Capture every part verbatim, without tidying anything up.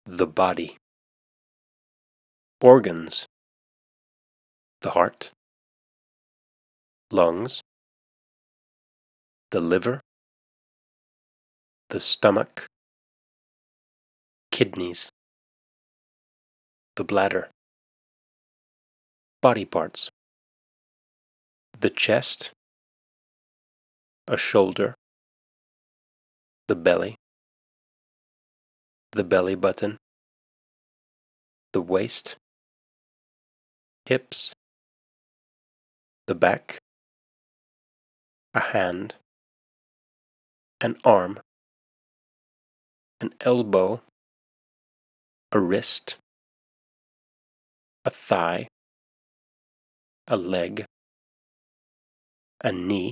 The body. Organs: the heart, lungs, the liver, the stomach, kidneys, the bladder. Body parts: the chest, a shoulder, the belly, the belly button, the waist, hips, the back, a hand, an arm, an elbow, a wrist, a thigh, a leg, a knee,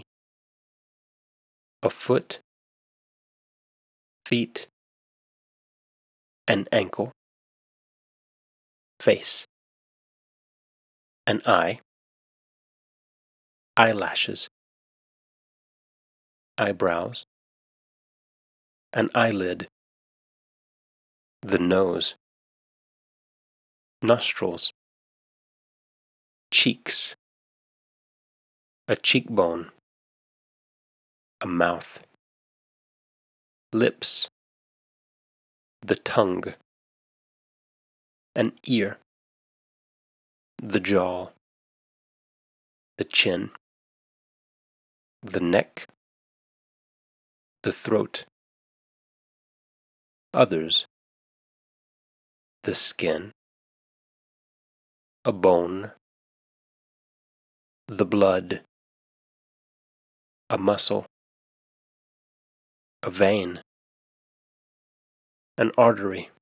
a foot, feet, an ankle, face, an eye, eyelashes, eyebrows, an eyelid, the nose, nostrils, cheeks, a cheekbone, a mouth, lips, the tongue, an ear, the jaw, the chin, the neck, the throat, others, the skin, a bone, the blood, a muscle, a vein, an artery,